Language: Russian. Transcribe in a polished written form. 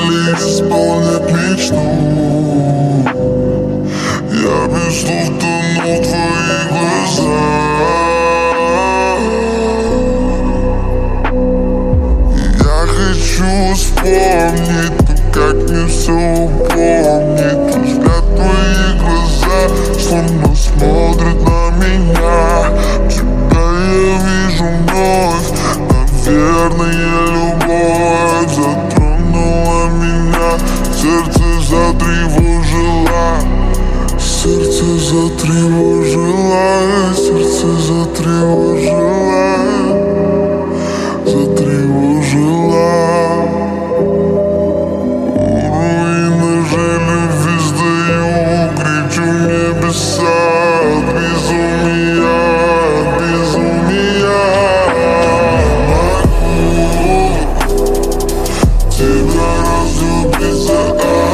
цели исполнять мечту. Я без слов тону в твоих глазах. Я хочу вспомнить, но как мне все упомнить. Твой взгляд, твои глаза словно смотрят на меня. Тебя я вижу вновь. Наверное, любовь затронула меня. Сердце затревожило. Сердце затревожило. Сердце затревожило. Затревожило. Руины жили, виздаю, кричу в небеса. Безумия, безумия. Могу тебя разлюбить за